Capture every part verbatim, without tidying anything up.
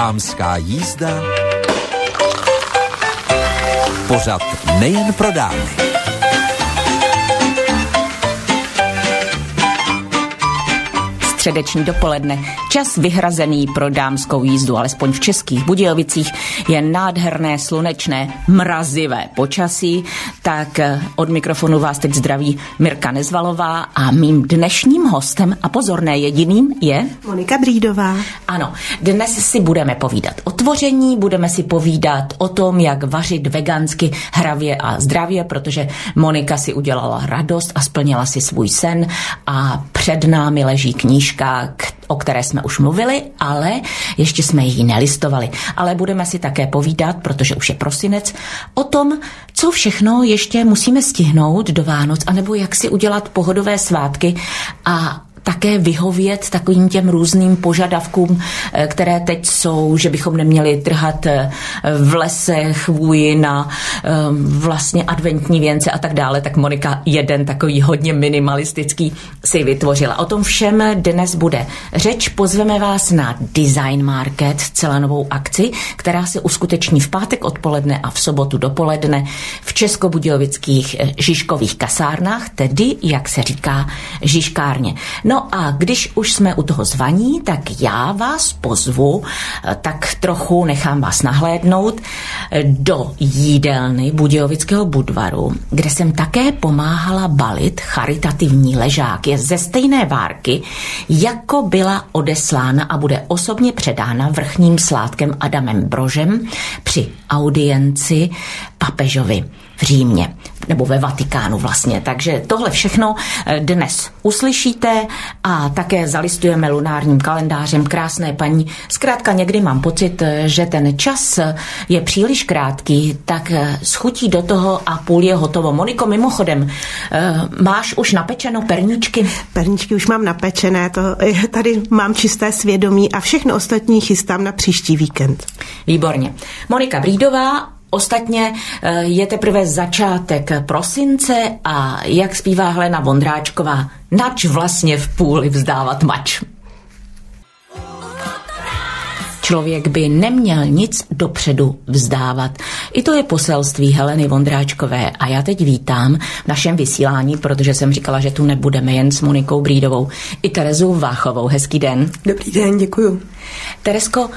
Dámská jízda. Pořad nejen pro dámy. Středeční dopoledne. Čas vyhrazený pro dámskou jízdu, alespoň v Českých Budějovicích je nádherné, slunečné, mrazivé počasí. Tak od mikrofonu vás teď zdraví Mirka Nezvalová a mým dnešním hostem, a pozor, ne jediným, je Monika Brídová. Ano, dnes si budeme povídat o tvoření, budeme si povídat o tom, jak vařit vegansky, hravě a zdravě, protože Monika si udělala radost a splnila si svůj sen a před námi leží knížka, o které jsme už mluvili, ale ještě jsme ji nelistovali. Ale budeme si také povídat, protože už je prosinec, o tom, co všechno ještě musíme stihnout do Vánoc, anebo jak si udělat pohodové svátky a také vyhovět takovým těm různým požadavkům, které teď jsou, že bychom neměli trhat v lese chvůji na vlastně adventní věnce a tak dále, tak Monika jeden takový hodně minimalistický si vytvořila. O tom všem dnes bude řeč. Pozveme vás na Design Market, celá novou akci, která se uskuteční v pátek odpoledne a v sobotu dopoledne v českobudějovických Žižkových kasárnách, tedy, jak se říká, Žižkárně. No a když už jsme u toho zvaní, tak já vás pozvu, tak trochu nechám vás nahlédnout do jídelny Budějovického Budvaru, kde jsem také pomáhala balit charitativní ležák. Je ze stejné várky, jako byla odeslána a bude osobně předána vrchním sládkem Adamem Brožem při audienci papežovi v Římě, nebo ve Vatikánu vlastně. Takže tohle všechno dnes uslyšíte a také zalistujeme lunárním kalendářem. Krásné paní. Zkrátka někdy mám pocit, že ten čas je příliš krátký, tak schutí do toho a půl je hotovo. Moniko, mimochodem, máš už napečeno perníčky? Perníčky už mám napečené, to tady mám čisté svědomí a všechno ostatní chystám na příští víkend. Výborně. Monika Brídová. Ostatně je teprve začátek prosince a jak zpívá Helena Vondráčková, nač vlastně v půli vzdávat mač. Člověk by neměl nic dopředu vzdávat. I to je poselství Heleny Vondráčkové a já teď vítám v našem vysílání, protože jsem říkala, že tu nebudeme jen s Monikou Brídovou, i Terezu Váchovou. Hezký den. Dobrý den, děkuju. Teresko,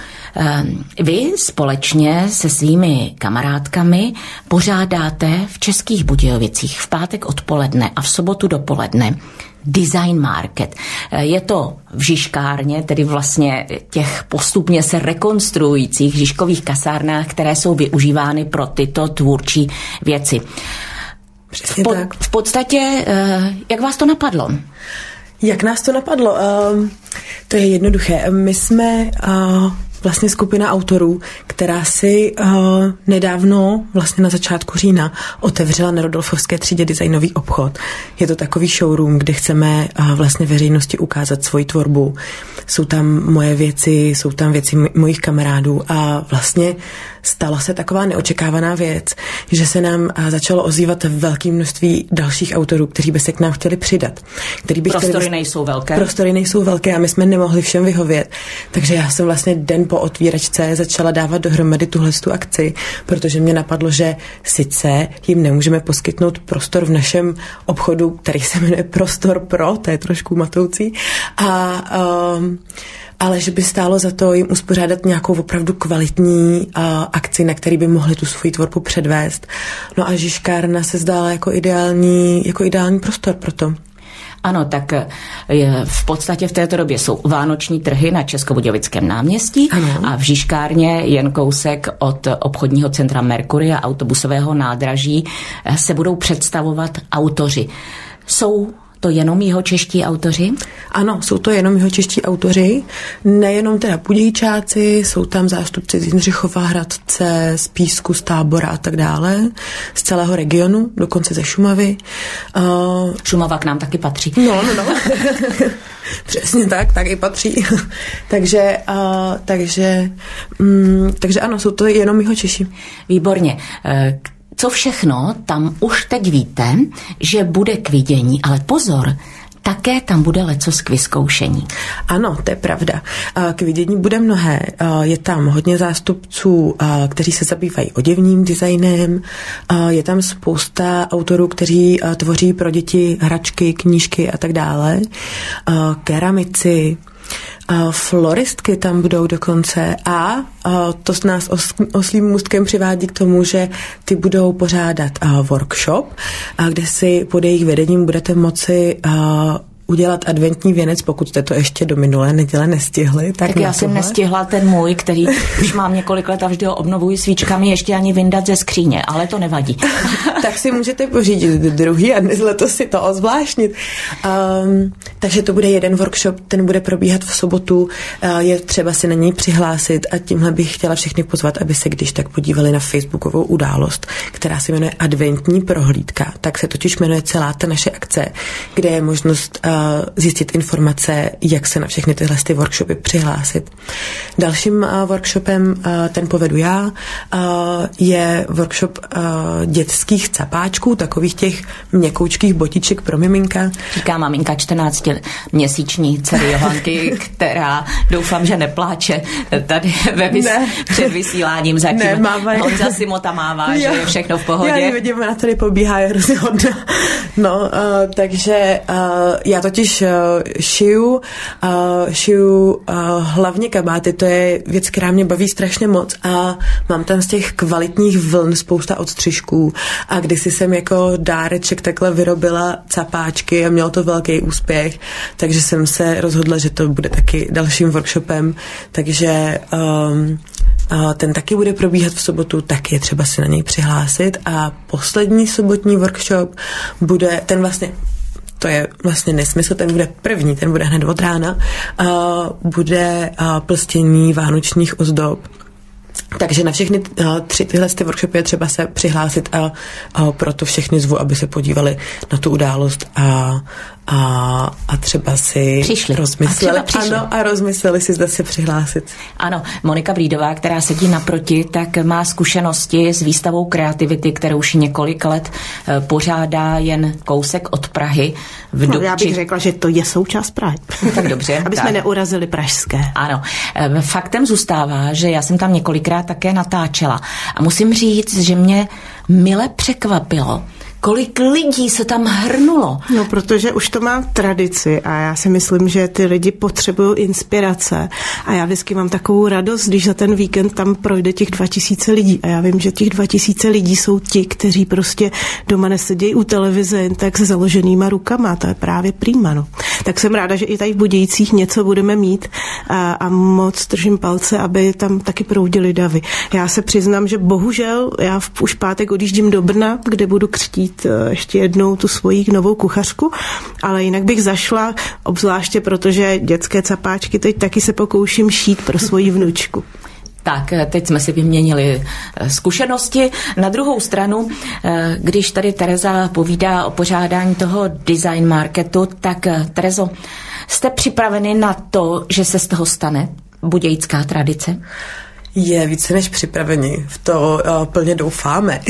vy společně se svými kamarádkami pořádáte v Českých Budějovicích v pátek odpoledne a v sobotu dopoledne Design Market. Je to v Žižkárně, tedy vlastně těch postupně se rekonstruujících žižkových kasárnách, které jsou využívány pro tyto tvůrčí věci. Přesně v, po, tak. v podstatě, jak vás to napadlo? Jak nás to napadlo? Uh, to je jednoduché. My jsme uh, vlastně skupina autorů, která si uh, nedávno, vlastně na začátku října, otevřela na Rodolfovské třídě designový obchod. Je to takový showroom, kde chceme uh, vlastně veřejnosti ukázat svoji tvorbu. Jsou tam moje věci, jsou tam věci mojich kamarádů a vlastně stala se taková neočekávaná věc, že se nám začalo ozývat velké množství dalších autorů, kteří by se k nám chtěli přidat. Který by prostory chtěli... nejsou velké. Prostory nejsou velké a my jsme nemohli všem vyhovět. Takže já jsem vlastně den po otvíračce začala dávat dohromady tuhle tu akci, protože mě napadlo, že sice jim nemůžeme poskytnout prostor v našem obchodu, který se jmenuje Prostor Pro, to je trošku matoucí, a um, ale že by stálo za to jim uspořádat nějakou opravdu kvalitní uh, akci, na který by mohli tu svoji tvorbu předvést. No a Žižkárna se zdála jako ideální, jako ideální prostor pro to. Ano, tak je, v podstatě v této době jsou vánoční trhy na Českobudějovickém náměstí. Ano. A v Žižkárně jen kousek od obchodního centra Mercury a autobusového nádraží se budou představovat autoři. Jsou to jenom jihočeští autoři? Ano, jsou to jenom jihočeští autoři, nejenom teda Budějčáci, jsou tam zástupci z Jindřichova Hradce, z Písku, z Tábora a tak dále, z celého regionu, dokonce ze Šumavy. Uh, Šumava k nám taky patří. No, no, no. Přesně tak, tak i patří. takže, uh, takže, um, takže ano, jsou to jenom jihočeši. Výborně. Co všechno tam už teď víte, že bude k vidění, ale pozor, také tam bude lecos k vyzkoušení. Ano, to je pravda. K vidění bude mnohé. Je tam hodně zástupců, kteří se zabývají oděvním designem. Je tam spousta autorů, kteří tvoří pro děti hračky, knížky a tak dále. Keramici, floristky tam budou dokonce a to s nás oslým můstkem přivádí k tomu, že ty budou pořádat workshop, kde si pod jejich vedením budete moci udělat adventní věnec, pokud jste to ještě do minulé neděle nestihli. Tak, tak já jsem nestihla ten můj, který už mám několik let a vždy ho obnovuji svíčkami, ještě ani vyndat ze skříně, ale to nevadí. Tak si můžete pořídit druhý a dnes letos si to ozvláštnit. Um, takže to bude jeden workshop, ten bude probíhat v sobotu, uh, je třeba si na něj přihlásit a tímhle bych chtěla všechny pozvat, aby se když tak podívali na facebookovou událost, která se jmenuje Adventní prohlídka. Tak se totiž jmenuje celá ta naše akce, kde je možnost uh, zjistit informace, jak se na všechny tyhle ty workshopy přihlásit. Dalším uh, workshopem, uh, ten povedu já, uh, je workshop uh, dětských capáčků, takových těch měkoučkých botiček pro miminka. Říká maminka čtrnáctiměsíční dcery Johanky, která doufám, že nepláče tady ve vys- ne. před vysíláním zatím. Ne, mávaj. Honza Simota mává, že je všechno v pohodě. Já ji vidím, ona tady pobíhá, je hrozně hodná. No, uh, takže uh, já totiž uh, šiju, uh, šiju uh, hlavně kabáty, to je věc, která mě baví strašně moc a mám tam z těch kvalitních vln spousta odstřižků a kdysi jsem jako dáreček takhle vyrobila capáčky a mělo to velký úspěch, takže jsem se rozhodla, že to bude taky dalším workshopem, takže um, uh, ten taky bude probíhat v sobotu, tak je třeba si na něj přihlásit a poslední sobotní workshop bude, ten vlastně to je vlastně nesmysl, ten bude první, ten bude hned od rána, uh, bude uh, plstění vánočních ozdob. Takže na všechny uh, tři tyhle ty workshopy je třeba se přihlásit a uh, proto všechny zvu, aby se podívali na tu událost a, a, a třeba si přišli. rozmysleli. A přišli. Ano, a rozmysleli si, zda se přihlásit. Ano, Monika Blídová, která sedí naproti, tak má zkušenosti s výstavou kreativity, kterou už několik let uh, pořádá jen kousek od Prahy. V no, já bych řekla, že to je součást Prahy. Tak dobře. Aby tak. jsme neurazili pražské. Ano. Faktem zůstává, že já jsem tam několikrát také natáčela a musím říct, že mě mile překvapilo, kolik lidí se tam hrnulo. No, protože už to má tradici a já si myslím, že ty lidi potřebují inspirace a já vždycky mám takovou radost, když za ten víkend tam projde těch dva tisíce lidí a já vím, že těch dva tisíce lidí jsou ti, kteří prostě doma nesedějí u televize jen tak se založenýma rukama, to je právě prima, no. Tak jsem ráda, že i tady v Budějcích něco budeme mít a, a moc držím palce, aby tam taky proudili davy. Já se přiznám, že bohužel já v, už pátek odjíždím do Brna, kde budu křtít ještě jednou tu svoji novou kuchařku, ale jinak bych zašla, obzvláště protože dětské capáčky teď taky se pokouším šít pro svoji vnučku. Tak, teď jsme si vyměnili zkušenosti. Na druhou stranu, když tady Tereza povídá o pořádání toho design marketu, tak Terezo, jste připraveni na to, že se z toho stane budějická tradice? Je více než připraveni. V to uh, plně doufáme.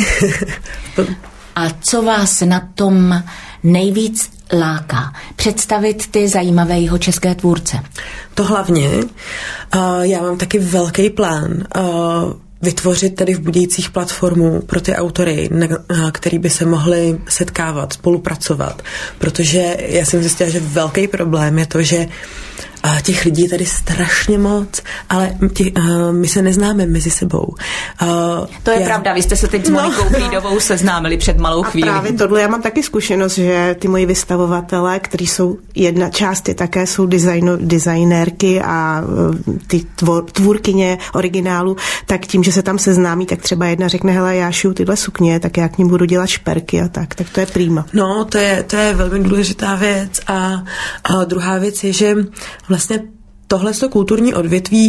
A co vás na tom nejvíc láká? Představit ty zajímavé jeho české tvůrce. To hlavně. Uh, já mám taky velký plán uh, vytvořit tady v Budějcích platformu pro ty autory, na, uh, který by se mohli setkávat, spolupracovat. Protože já jsem zjistila, že velký problém je to, že a těch lidí je tady strašně moc, ale tě, uh, my se neznáme mezi sebou. Uh, to je já... pravda, vy jste se teď s Monikou no. Blídovou seznámili před malou chvílí. A právě tohle, já mám taky zkušenost, že ty moji vystavovatelé, kteří jsou, jedna část je také jsou designo, designérky a ty tvor, tvůrkyně originálu, tak tím, že se tam seznámí, tak třeba jedna řekne, hele, já šiju tyhle sukně, tak já k ním budu dělat šperky a tak, tak to je prima. No, to je, to je velmi důležitá věc a, a druhá věc je, že vlastně tohle kulturní odvětví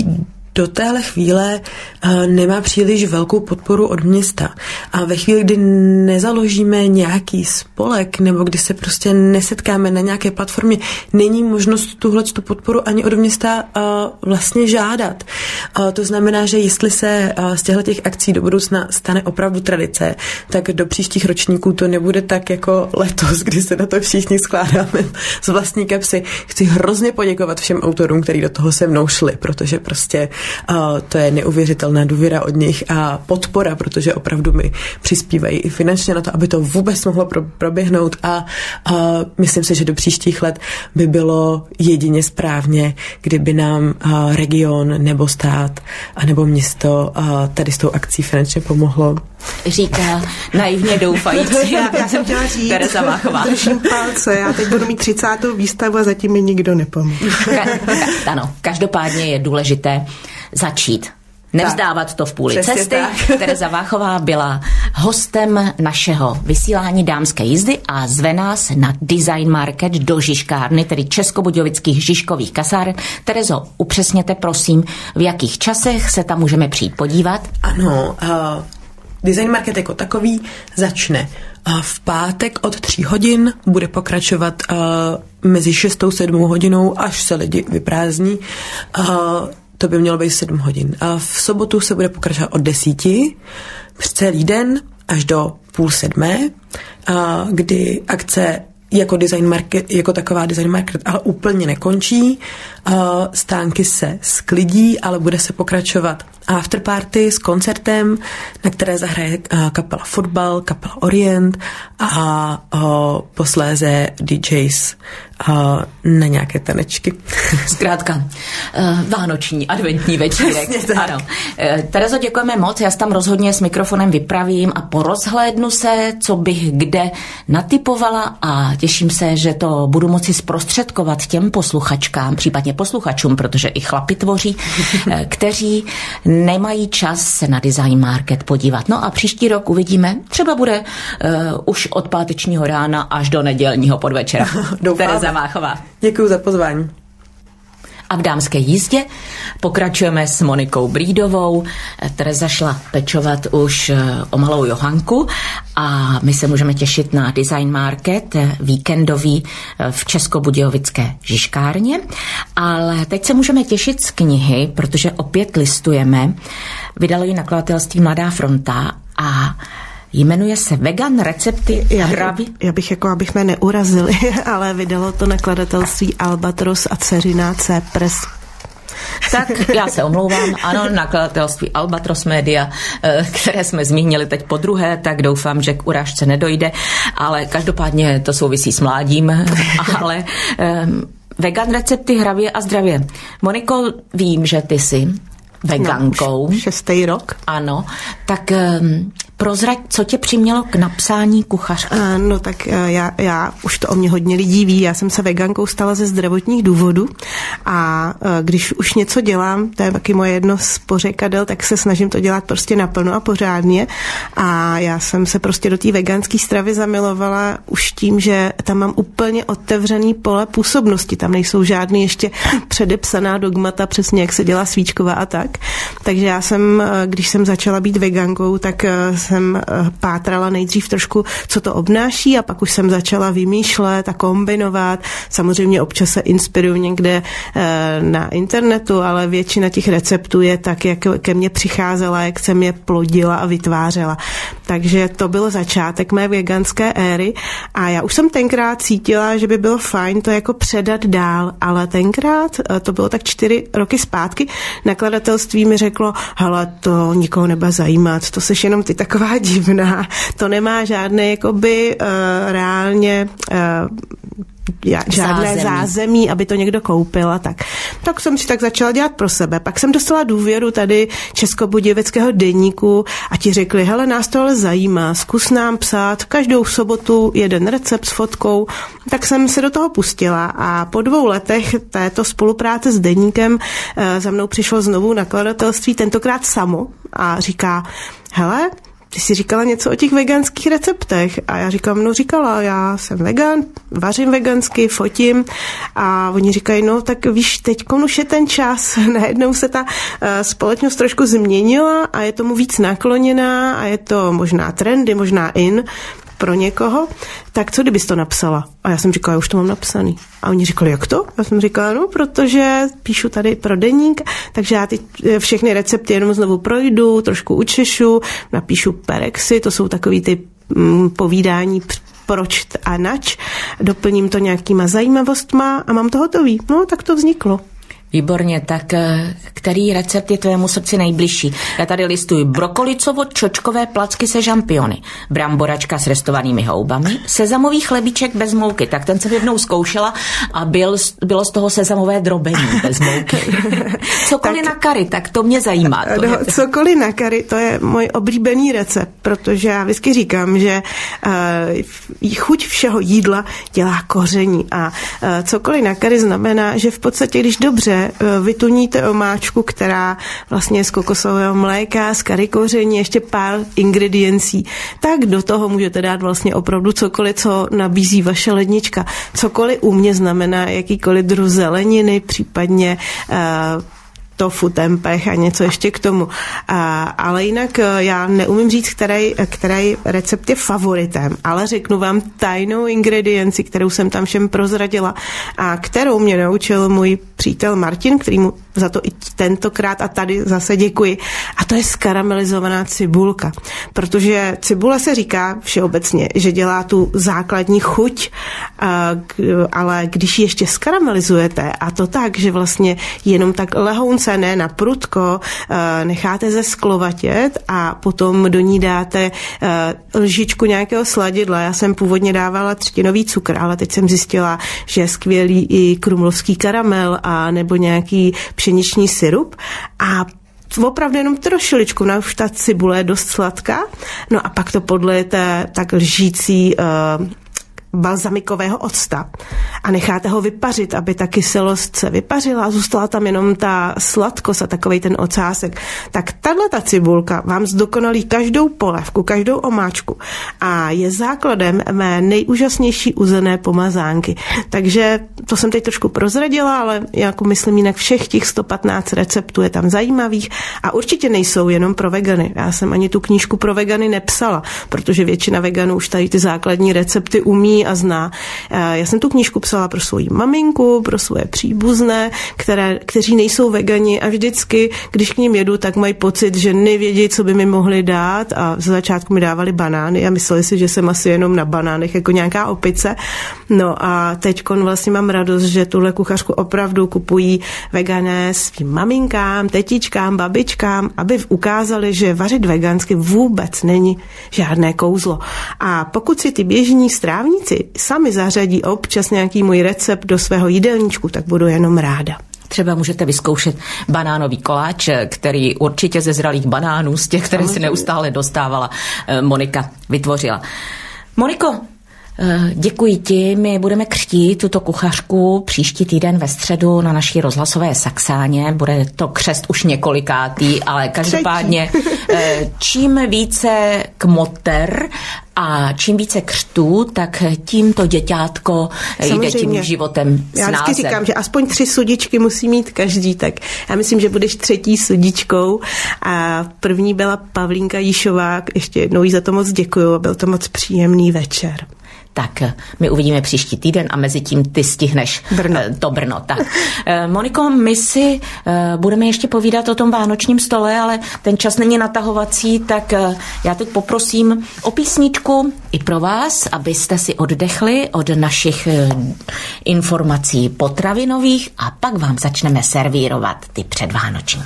do téhle chvíle uh, nemá příliš velkou podporu od města. A ve chvíli, kdy nezaložíme nějaký spolek nebo kdy se prostě nesetkáme na nějaké platformě, není možnost tuhle tu podporu ani od města uh, vlastně žádat. Uh, to znamená, že jestli se uh, z těchto těch akcí do budoucna stane opravdu tradice, tak do příštích ročníků to nebude tak jako letos, kdy se na to všichni skládáme z vlastní kapsy. Chci hrozně poděkovat všem autorům, kteří do toho se mnou šli, protože prostě uh, to je neuvěřitelná důvěra od nich a podpora, protože opravdu mi přispívají i finančně na to, aby to vůbec mohlo pro, proběhnout a uh, myslím si, že do příštích let by bylo jedině správně, kdyby nám uh, region nebo stát a nebo město uh, tady s tou akcí finančně pomohlo. Říká naivně doufající. Já, já jsem chtěla říct, Tereza Váchová. Držím palce, já teď budu mít třicátou výstavu a zatím mi nikdo nepomůže. Ka- ka- ano, každopádně je důležité začít. Nevzdávat tak, to v půli cesty. Tak. Tereza Váchová byla hostem našeho vysílání Dámské jízdy a zve nás na Design Market do Žižkárny, tedy Českobudějovických Žižkových kasáren. Terezo, upřesněte prosím, v jakých časech se tam můžeme přijít podívat? Ano, uh, Design Market jako takový začne uh, v pátek od tří hodin, bude pokračovat uh, mezi šestou a sedmou hodinou, až se lidi vyprázdní. Uh, To by mělo být sedm hodin. A v sobotu se bude pokračovat od desíti přes celý den až do půl sedmé, a kdy akce jako design market, jako taková design market, ale úplně nekončí. A stánky se sklidí, ale bude se pokračovat afterparty s koncertem, na které zahraje kapela Fotbal, kapela Orient a, a posléze D Js a na nějaké tanečky. Zkrátka, vánoční, adventní večírek. Ano. Terezo, děkujeme moc, já tam rozhodně s mikrofonem vypravím a porozhlédnu se, co bych kde natypovala a těším se, že to budu moci zprostředkovat těm posluchačkám, případně posluchačům, protože i chlapi tvoří, kteří nemají čas se na Design Market podívat. No a příští rok uvidíme, třeba bude uh, už od pátečního rána až do nedělního podvečera. Tereza Váchová. Děkuji za pozvání. A v Dámské jízdě pokračujeme s Monikou Brídovou. Tereza šla pečovat už o malou Johanku a my se můžeme těšit na Design Market víkendový v Českobudějovické Žižkárně. Ale teď se můžeme těšit z knihy, protože opět listujeme. Vydalo ji nakladatelství Mladá fronta a jmenuje se Vegan recepty hravy. Já bych jako, abych mě neurazili, ale vydalo to nakladatelství Albatros a dceřiná C Press. Tak já se omlouvám, ano, nakladatelství Albatros Media, které jsme zmínili teď po druhé, tak doufám, že k urážce nedojde, ale každopádně to souvisí s mládím, ale um, vegan recepty hravě a zdravě. Moniko, vím, že ty jsi vegankou. No, šestý rok. Ano, tak um, prozrať, co tě přimělo k napsání kuchařky? No tak já, já, už to o mě hodně lidí ví, já jsem se vegankou stala ze zdravotních důvodů a když už něco dělám, to je taky moje jedno z pořekadel, tak se snažím to dělat prostě naplno a pořádně a já jsem se prostě do té veganské stravy zamilovala už tím, že tam mám úplně otevřený pole působnosti, tam nejsou žádný ještě předepsaná dogmata, přesně jak se dělá svíčková a tak. Takže já jsem, když jsem začala být vegankou, tak jsem pátrala nejdřív trošku, co to obnáší a pak už jsem začala vymýšlet a kombinovat. Samozřejmě občas se inspiruju někde na internetu, ale většina těch receptů je tak, jak ke mně přicházela, jak jsem je plodila a vytvářela. Takže to byl začátek mé veganské éry a já už jsem tenkrát cítila, že by bylo fajn to jako předat dál, ale tenkrát, to bylo tak čtyři roky zpátky, nakladatelství mi řeklo, hele, to nikoho nebude zajímat, to seš jenom ty taková divná, to nemá žádné jakoby uh, reálně uh, Já, žádné zázemí. zázemí, aby to někdo koupil a tak. Tak jsem si tak začala dělat pro sebe. Pak jsem dostala důvěru tady Českobudějovického deníku a ti řekli, hele, nás to ale zajímá, zkus nám psát každou sobotu jeden recept s fotkou. Tak jsem se do toho pustila a po dvou letech této spolupráce s deníkem za mnou přišlo znovu nakladatelství, tentokrát samo a říká, hele, ty jsi říkala něco o těch veganských receptech. A já říkám, no říkala, já jsem vegan, vařím vegansky, fotím. A oni říkají, no tak víš, teď už je ten čas. Najednou se ta uh, společnost trošku změnila a je tomu víc nakloněná a je to možná trendy, možná in pro někoho, tak co kdybys to napsala? A já jsem říkala, já už to mám napsaný. A oni říkali, jak to? Já jsem říkala, no, protože píšu tady pro deník, takže já ty všechny recepty jenom znovu projdu, trošku učešu, napíšu perexy, to jsou takový ty mm, povídání proč a nač, doplním to nějakýma zajímavostma a mám to hotový. No, tak to vzniklo. Výborně, tak který recept je tvému srdci nejbližší? Já tady listuji brokolicovo-čočkové placky se žampiony, bramboračka s restovanými houbami, sezamový chlebíček bez mouky, tak ten jsem jednou zkoušela a byl, bylo z toho sezamové drobení bez mouky. Cokoliv tak, na kary, tak to mě zajímá. To no, cokoliv na kary, to je můj oblíbený recept, protože já vždycky říkám, že uh, chuť všeho jídla dělá koření a uh, cokoliv na kary znamená, že v podstatě, když dobře vytuníte omáčku, která vlastně je z kokosového mléka, z kary koření, ještě pár ingrediencí, tak do toho můžete dát vlastně opravdu cokoliv, co nabízí vaše lednička. Cokoliv u mě znamená jakýkoliv druh zeleniny, případně uh, tofu, tempeh a něco ještě k tomu. A, ale jinak já neumím říct, který, který recept je favoritem, ale řeknu vám tajnou ingredienci, kterou jsem tam všem prozradila a kterou mě naučil můj přítel Martin, který mu za to i tentokrát a tady zase děkuji. A to je skaramelizovaná cibulka. Protože cibule se říká všeobecně, že dělá tu základní chuť, ale když ji ještě skaramelizujete a to tak, že vlastně jenom tak lehounce, ne na prudko, necháte zesklovatět a potom do ní dáte lžičku nějakého sladidla. Já jsem původně dávala třtinový cukr, ale teď jsem zjistila, že je skvělý i krumlovský karamel a nebo nějaký pšeniční syrup a opravdu jenom trošiličku, no už ta cibule je dost sladká, no a pak to podlejete tak lžící uh, balzamikového octa a necháte ho vypařit, aby ta kyselost se vypařila a zůstala tam jenom ta sladkost a takovej ten ocásek. Tak tahle ta cibulka vám zdokonalí každou polévku, každou omáčku a je základem mé nejúžasnější uzené pomazánky. Takže to jsem teď trošku prozradila, ale jako myslím jinak všech těch sto patnáct receptů je tam zajímavých a určitě nejsou jenom pro vegany. Já jsem ani tu knížku pro vegany nepsala, protože většina veganů už tady ty základní recepty umí a zná. Já jsem tu knížku psala pro svoji maminku, pro svoje příbuzné, které, kteří nejsou vegani a vždycky, když k ním jedu, tak mají pocit, že nevědí, co by mi mohli dát a z začátku mi dávali banány a mysleli si, že jsem asi jenom na banánech jako nějaká opice. No a teďkon vlastně mám radost, že tuhle kuchařku opravdu kupují vegané svým maminkám, tetičkám, babičkám, aby ukázali, že vařit vegansky vůbec není žádné kouzlo. A pokud si ty běžní strávníci sami zařadí občas nějaký můj recept do svého jídelníčku, tak budu jenom ráda. Třeba můžete vyzkoušet banánový koláč, který určitě ze zralých banánů, z těch, které si neustále dostávala, Monika vytvořila. Moniko, děkuji ti, my budeme křtít tuto kuchařku příští týden ve středu na naší rozhlasové Saxáně. Bude to křest už několikátý, ale každopádně čím více kmoter a čím více křtů, tak tím to děťátko samozřejmě jde tím životem s Já vždycky názem. říkám, že aspoň tři sudičky musí mít každý, tak já myslím, že budeš třetí sudičkou a první byla Pavlínka Jíšová, ještě jednou jí za to moc děkuju a byl to moc příjemný večer. Tak my uvidíme příští týden a mezi tím ty stihneš Brno. to Brno. Tak. Moniko, my si budeme ještě povídat o tom vánočním stole, ale ten čas není natahovací, tak já teď poprosím o písničku i pro vás, abyste si oddechli od našich informací potravinových a pak vám začneme servírovat ty předvánoční.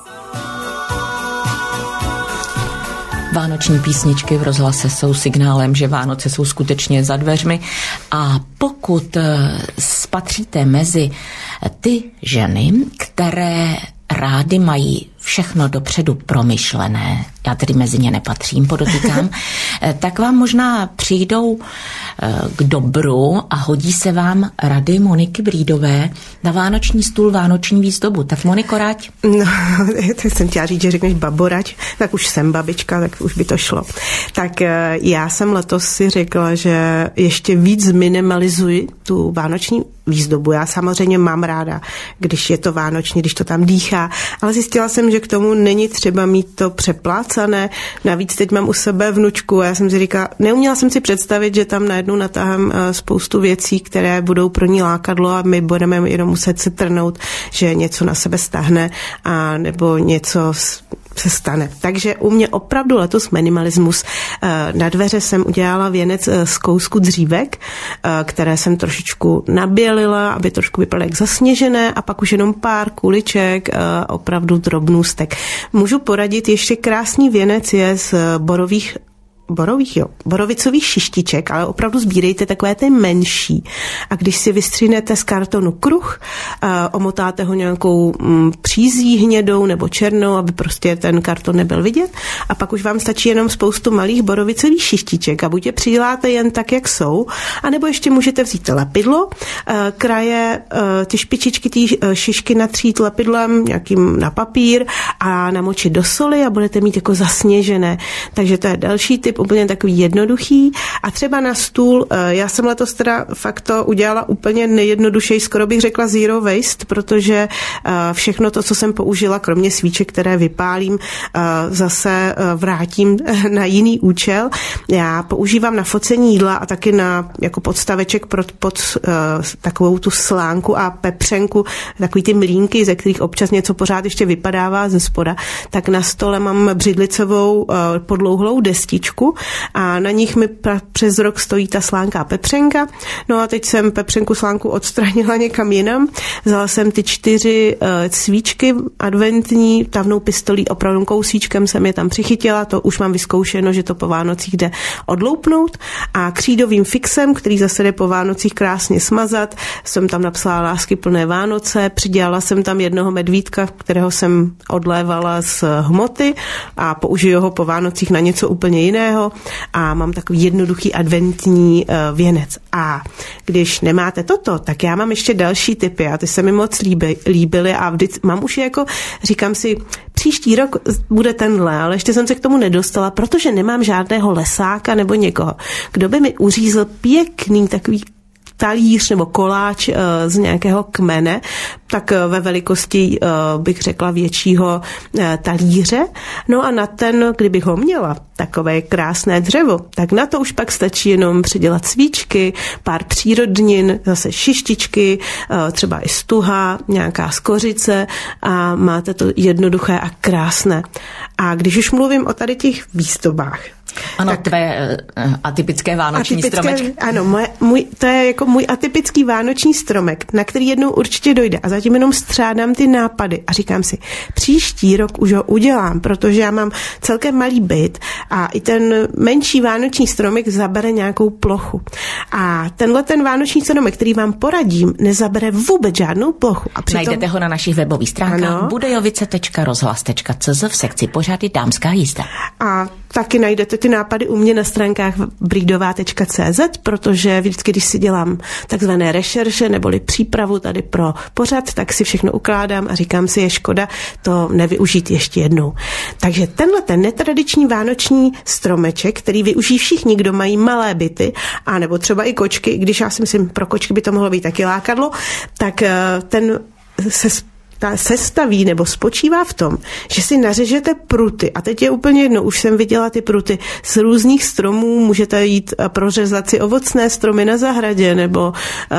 Vánoční písničky v rozhlase jsou signálem, že Vánoce jsou skutečně za dveřmi a pokud spatříte mezi ty ženy, které rády mají všechno dopředu promyšlené, já tedy mezi ně nepatřím, podotýkám, tak vám možná přijdou k dobru a hodí se vám rady Moniky Brídové na vánoční stůl, vánoční výzdobu. Tak Moniko, rať? No, tak jsem chtěla říct, že řekneš baborať, tak už jsem babička, tak už by to šlo. Tak já jsem letos si řekla, že ještě víc zminimalizuji tu vánoční výzdobu. Já samozřejmě mám ráda, když je to vánoční, když to tam dýchá, ale zjistila jsem, že k tomu není třeba mít to přeplácané. Navíc teď mám u sebe vnučku a já jsem si říkala, neuměla jsem si představit, že tam najednou natáhám spoustu věcí, které budou pro ní lákadlo a my budeme jenom muset se trhnout, že něco na sebe stáhne a nebo něco se stane. Takže u mě opravdu letos minimalismus. Na dveře jsem udělala věnec z kousku dřívek, které jsem trošičku nabělila, aby trošku vypadaly jak zasněžené a pak už jenom pár kuliček, opravdu drobnůstek. Můžu poradit, ještě krásný věnec je z borových borových, jo, borovicových šištiček, ale opravdu sbírejte takové ty menší. A když si vystřínete z kartonu kruh, uh, omotáte ho nějakou um, přízí hnědou nebo černou, aby prostě ten karton nebyl vidět. A pak už vám stačí jenom spoustu malých borovicových šištiček a buď je přiděláte jen tak, jak jsou, anebo ještě můžete vzít lepidlo, uh, kraje, uh, ty špičičky, ty uh, šišky natřít lepidlem nějakým na papír a namočit do soli a budete mít jako zasněžené. Takže to je další typ, úplně takový jednoduchý. A třeba na stůl, já jsem letos teda fakt to udělala úplně nejjednodušeji, skoro bych řekla zero waste, protože všechno to, co jsem použila, kromě svíček, které vypálím, zase vrátím na jiný účel. Já používám na focení jídla a taky na jako podstaveček pod, pod takovou tu slánku a pepřenku, takový ty mlínky, ze kterých občas něco pořád ještě vypadává ze spoda, tak na stole mám břidlicovou podlouhlou destičku a na nich mi přes rok stojí ta slánka a pepřenka. No a teď jsem pepřenku slánku odstranila někam jinam. Vzala jsem ty čtyři uh, svíčky adventní, tavnou pistolí, opravdu kousíčkem jsem je tam přichytila, to už mám vyzkoušeno, že to po Vánocích jde odloupnout a křídovým fixem, který zase jde po Vánocích krásně smazat, jsem tam napsala lásky plné Vánoce, přidělala jsem tam jednoho medvídka, kterého jsem odlévala z hmoty a použiju ho po Vánocích na něco úplně jiného a mám takový jednoduchý adventní uh, věnec. A když nemáte toto, tak já mám ještě další tipy a ty se mi moc líby, líbily a vždyť mám už jako, říkám si, příští rok bude tenhle, ale ještě jsem se k tomu nedostala, protože nemám žádného lesáka nebo někoho, kdo by mi uřízl pěkný takový talíř nebo koláč uh, z nějakého kmene, tak uh, ve velikosti uh, bych řekla většího uh, talíře. No a na ten, kdybych ho měla, takové krásné dřevo, tak na to už pak stačí jenom přidělat svíčky, pár přírodnin, zase šištičky, uh, třeba i stuha, nějaká skořice a máte to jednoduché a krásné. A když už mluvím o tady těch výzdobách, ano, tak, tvé uh, atypické vánoční atypické, stromečky. Ano, moje, můj, to je jako můj atypický vánoční stromek, na který jednou určitě dojde. A zatím jenom střádám ty nápady a říkám si, příští rok už ho udělám, protože já mám celkem malý byt a i ten menší vánoční stromek zabere nějakou plochu. A tenhle ten vánoční stromek, který vám poradím, nezabere vůbec žádnou plochu. A přitom... Najdete ho na našich webových stránkách budejovice tečka rozhlas tečka cé zet v sekci pořady Dámská jízda. A taky najdete ty nápady u mě na stránkách bridová tečka cé zet, protože vždycky, když si dělám takzvané rešerše neboli přípravu tady pro pořad, tak si všechno ukládám a říkám si, je škoda to nevyužít ještě jednou. Takže tenhle ten netradiční vánoční stromeček, který využijí všichni, kdo mají malé byty, a nebo třeba i kočky, i když já si myslím, pro kočky by to mohlo být taky lákadlo, tak ten se ta sestaví nebo spočívá v tom, že si nařežete pruty a teď je úplně jedno, už jsem viděla ty pruty z různých stromů, můžete jít a prořezat si ovocné stromy na zahradě nebo uh,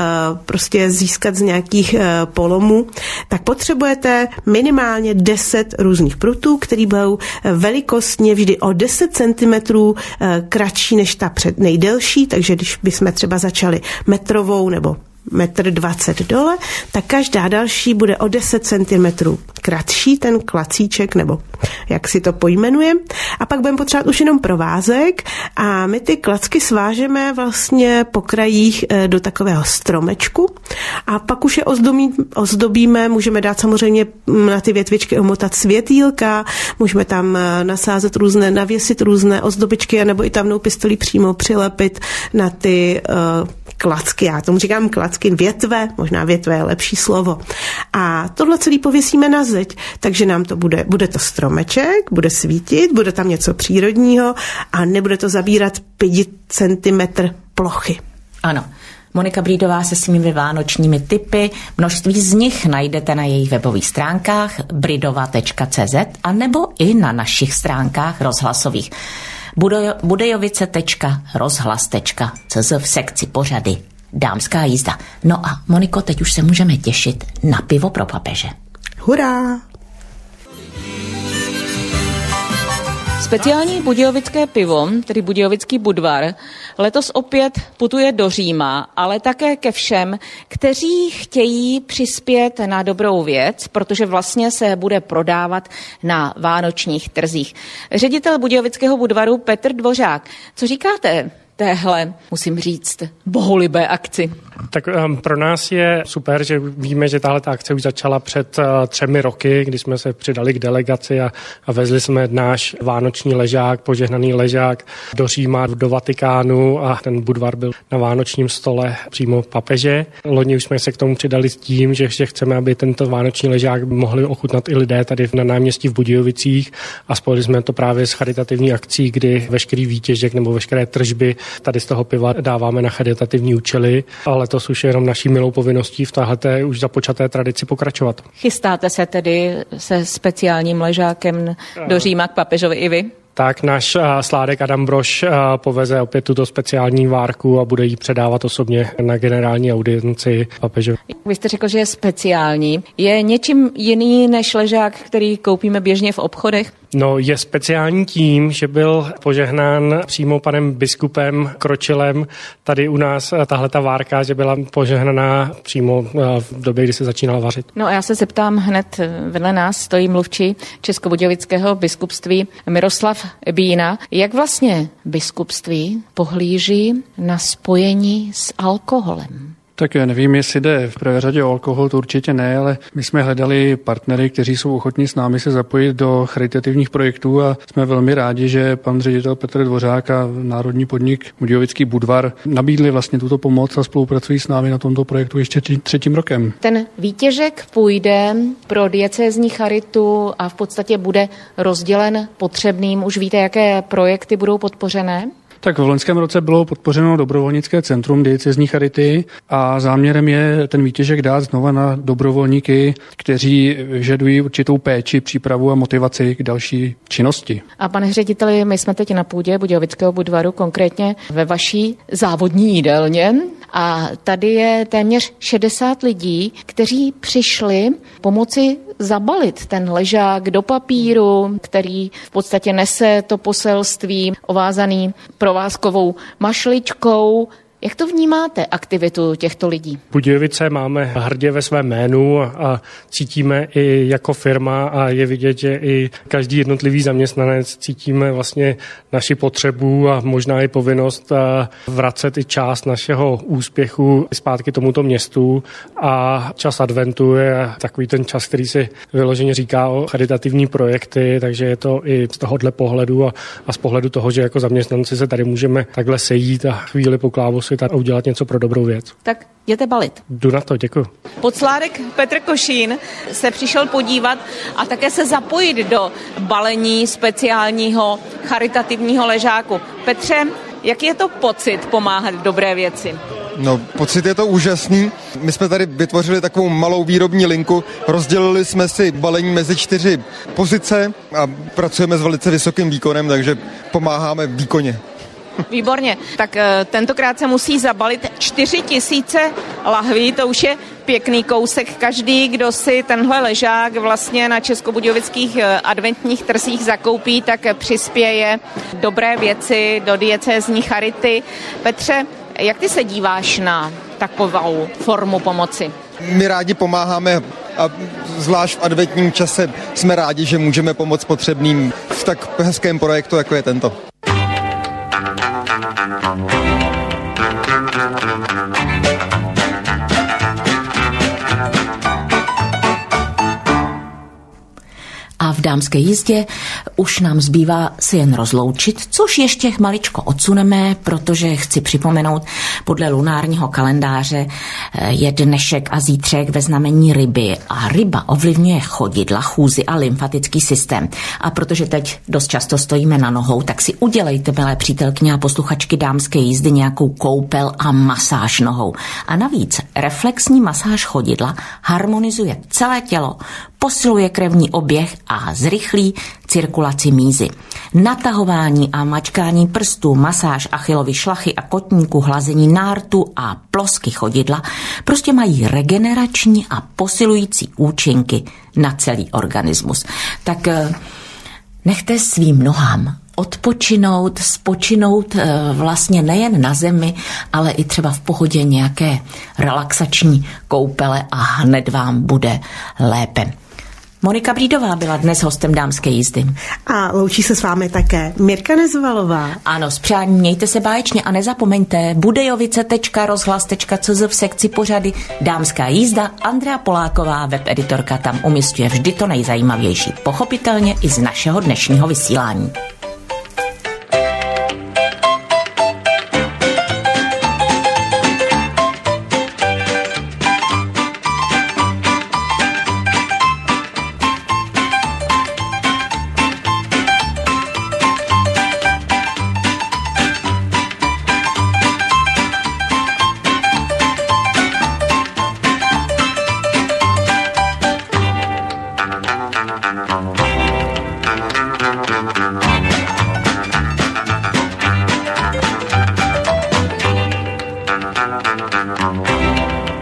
prostě získat z nějakých uh, polomů, tak potřebujete minimálně deset různých prutů, které budou velikostně vždy o deset centimetrů uh, kratší než ta před nejdelší, takže když bychom třeba začali metrovou nebo metr dvacet dole, tak každá další bude o deset centimetrů kratší, ten klacíček, nebo jak si to pojmenujeme. A pak budeme potřebovat už jenom provázek a my ty klacky svážeme vlastně po krajích do takového stromečku A pak už je ozdobí, ozdobíme, můžeme dát samozřejmě na ty větvičky omotat světýlka, můžeme tam nasázet různé, navěsit různé ozdobičky, nebo i tamnou pistolí přímo přilepit na ty uh, klacky. Já tomu říkám klacky, větve, možná větve je lepší slovo. A tohle celý pověsíme na zeď, takže nám to bude, bude to stromeček, bude svítit, bude tam něco přírodního a nebude to zabírat pět centimetrů plochy. Ano. Monika Brídová se svými vánočními tipy, množství z nich najdete na jejich webových stránkách bridova tečka cé zet a nebo i na našich stránkách rozhlasových budejovice tečka rozhlas tečka cé zet v sekci pořady Dámská jízda. No a Moniko, teď už se můžeme těšit na pivo pro papeže. Hurá! Speciální budějovické pivo, tedy budějovický Budvar, letos opět putuje do Říma, ale také ke všem, kteří chtějí přispět na dobrou věc, protože vlastně se bude prodávat na vánočních trzích. Ředitel budějovického Budvaru Petr Dvořák, co říkáte téhle, musím říct, bohulibé akci? Tak um, pro nás je super, že víme, že tahle akce už začala před uh, třemi roky, kdy jsme se přidali k delegaci a, a vezli jsme náš vánoční ležák, požehnaný ležák do Říma, do Vatikánu a ten Budvar byl na vánočním stole přímo papeže. Loni už jsme se k tomu přidali s tím, že, že chceme, aby tento vánoční ležák mohli ochutnat i lidé tady na náměstí v Budějovicích a spojili jsme to právě s charitativní akcí, kdy veškerý výtěžek nebo veškeré tržby tady z toho piva dáváme na charitativní účely, ale to už je jenom naší milou povinností v téhleté už započaté tradici pokračovat. Chystáte se tedy se speciálním ležákem do Říma k papežovi i vy? Tak náš sládek Adam Brož poveze opět tuto speciální várku a bude ji předávat osobně na generální audienci papežovi. Vy jste řekl, že je speciální. Je něčím jiný než ležák, který koupíme běžně v obchodech? No, je speciální tím, že byl požehnán přímo panem biskupem Kročilem. Tady u nás tahleta várka, že byla požehnaná přímo v době, kdy se začínala vařit. No a já se zeptám hned, vedle nás stojí mluvčí Českobudějovického biskupství Miroslav Bína. Jak vlastně biskupství pohlíží na spojení s alkoholem? Tak já nevím, jestli jde v prvé řadě o alkohol, to určitě ne, ale my jsme hledali partnery, kteří jsou ochotní s námi se zapojit do charitativních projektů a jsme velmi rádi, že pan ředitel Petr Dvořák a národní podnik Budějovický Budvar nabídli vlastně tuto pomoc a spolupracují s námi na tomto projektu ještě třetím rokem. Ten výtěžek půjde pro diecézní charitu a v podstatě bude rozdělen potřebným. Už víte, jaké projekty budou podpořené? Tak v loňském roce bylo podpořeno dobrovolnické centrum diecézní charity a záměrem je ten výtěžek dát znova na dobrovolníky, kteří vyžadují určitou péči, přípravu a motivaci k další činnosti. A pane řediteli, my jsme teď na půdě Budějovického Budvaru, konkrétně ve vaší závodní jídelně. A tady je téměř šedesát lidí, kteří přišli pomoci zabalit ten ležák do papíru, který v podstatě nese to poselství ovázaný provázkovou mašličkou. Jak to vnímáte, aktivitu těchto lidí? Budějovice máme hrdě ve svém jménu a cítíme i jako firma a je vidět, že i každý jednotlivý zaměstnanec cítíme vlastně naši potřebu a možná i povinnost vracet i část našeho úspěchu zpátky tomuto městu a čas adventu je takový ten čas, který si vyloženě říká o charitativní projekty, takže je to i z tohohle pohledu a, a z pohledu toho, že jako zaměstnanci se tady můžeme takhle sejít a chvíli po klávosu a udělat něco pro dobrou věc. Tak jděte balit. Jdu na to, děkuji. Podsládek Petr Košín se přišel podívat a také se zapojit do balení speciálního charitativního ležáku. Petře, jaký je to pocit pomáhat dobré věci? No, pocit je to úžasný. My jsme tady vytvořili takovou malou výrobní linku, rozdělili jsme si balení mezi čtyři pozice a pracujeme s velice vysokým výkonem, takže pomáháme výkonně. Výborně. Tak tentokrát se musí zabalit čtyři tisíce lahví, to už je pěkný kousek. Každý, kdo si tenhle ležák vlastně na českobudějovických adventních trzích zakoupí, tak přispěje dobré věci do diecézní charity. Petře, jak ty se díváš na takovou formu pomoci? My rádi pomáháme a zvlášť v adventním čase jsme rádi, že můžeme pomoct potřebným v tak hezkém projektu, jako je tento. v dámské jízdě. Už nám zbývá si jen rozloučit, což ještě maličko odsuneme, protože chci připomenout, podle lunárního kalendáře je dnešek a zítřek ve znamení ryby a ryba ovlivňuje chodidla, chůzi a lymfatický systém. A protože teď dost často stojíme na nohou, tak si udělejte, milé přítelkyně a posluchačky dámské jízdy, nějakou koupel a masáž nohou. A navíc reflexní masáž chodidla harmonizuje celé tělo, posiluje krevní oběh a zrychlí cirkulaci mízy. Natahování a mačkání prstů, masáž achilovy šlachy a kotníku, hlazení nártu a plosky chodidla prostě mají regenerační a posilující účinky na celý organismus. Tak nechte svým nohám odpočinout, spočinout vlastně nejen na zemi, ale i třeba v pohodě nějaké relaxační koupele a hned vám bude lépe. Monika Brídová byla dnes hostem dámské jízdy. A loučí se s vámi také Mirka Nezvalová. Ano, s přáním mějte se báječně a nezapomeňte budejovice tečka rozhlas tečka cé zet v sekci pořady Dámská jízda. Andrea Poláková, webeditorka, tam umístuje vždy to nejzajímavější, pochopitelně i z našeho dnešního vysílání. Thank you.